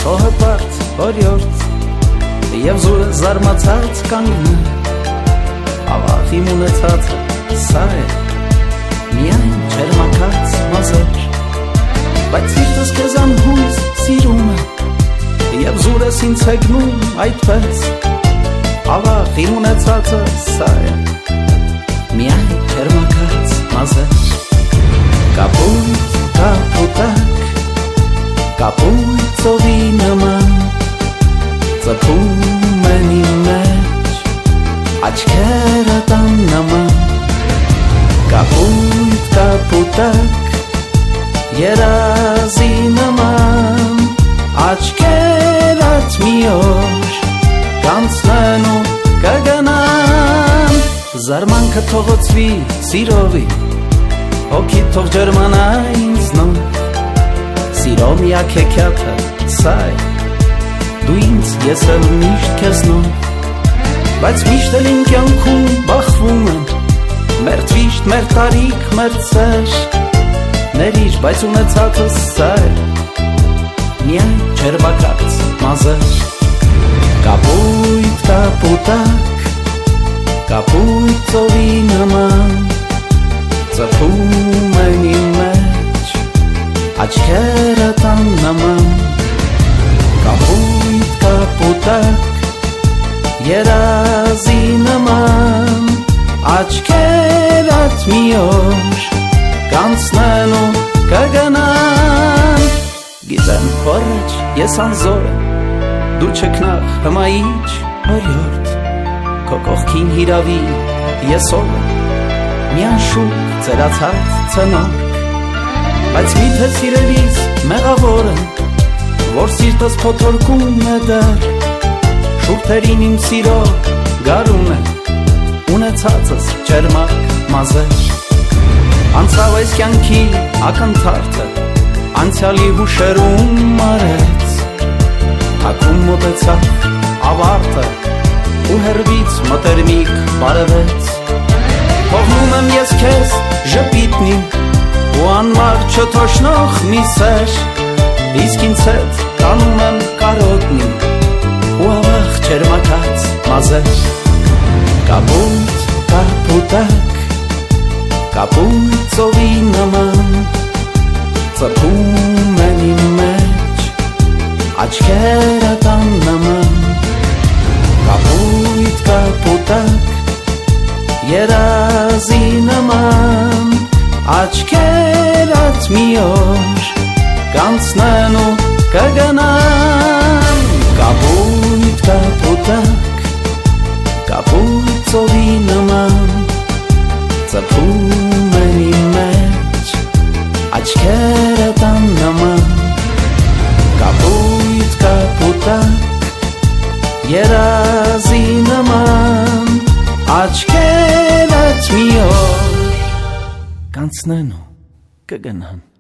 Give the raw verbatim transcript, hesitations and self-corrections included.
Սոհը բարդ, օրյորդ Եվ զուրը զարմացած կանգնը Ավաղ իմ ունեցածը սա է Միայն չերմակած մազեր Բայց սիրտս կեզան հույս սիրում է Եվ զուրս ինձ հեգնում այդպես Ավաղ իմ ունեցածը սա է Միայն չերմակած մազեր Կապույտ, կապուտակ Կապույտ ծովի նման Ծպում են իմ մեջ Աչքերը տան նման Կապույտ, կապուտակ Երազի նման Աչքերդ մի օր Կանցնեն ու կգնան Զարմանքը թողոցվի սիրովի Հոգի թող ջերմանա ինձ նոր Սիրո միակ հեքիաթը սա է Դու ինձ ես էլ միշտ քեզ նոր Բայց միշտ էլ իմ կյանքում բախվում եմ Մեր թվիշտ, մեր տարիք, մեր ծեր Ներիր, բայց ունեցածս սա է Միայն չերմակած մազեր Կապույտ, կապուտակ Կապույտ ծովի նման Ծպում են իմ մեջ Աչքերը տան նման Կապույտ, կապուտակ Երազի նման Աչքերդ մի օր Կանցնեն ու կգնան Գիտեմ խորջ ես անզոր եմ Դու չքնաղ հմայիչ օրյորդ Քո կողքին հիրավի ես ով եմ Միան շուկ ծերացած ծնորք Բայց միթե սիրելիս մեղավոր եմ Որ սիրտս փոթորկում է դեռ Շուրթերին իմ սիրո գարուն է Ունեցածս ջերմակ մազեր Անցավ այս կյանքի ակնթարթը Անցյալի հուշերում արեց Ակում մոտեցավ ավարտը Ու հերվից մտերմիկ բարևեց Թողնում եմ ես քեզ ժպիտնին Ու անմար չթոշնող մի սեր Իսկ ինձ հետ կանում եմ կարոտնին Ու ավաղ չերմակած մազեր Կապույտ, կապուտակ Կապույտ ծովի նման Ծպում են իմ մեջ Աչքերը տան նման Կապույտ, կապուտակ Երազի նման Աչքերդ մի օր Կանցնեն ու կգնան Կապույտ, կապուտակ Կապույտ ծովի նման Ծպում են իմ մեջ Աչքերը տան նման Կապույտ, կապուտակ Երազի նման Աչքերդ մի օր Կանցնեն ու կգնան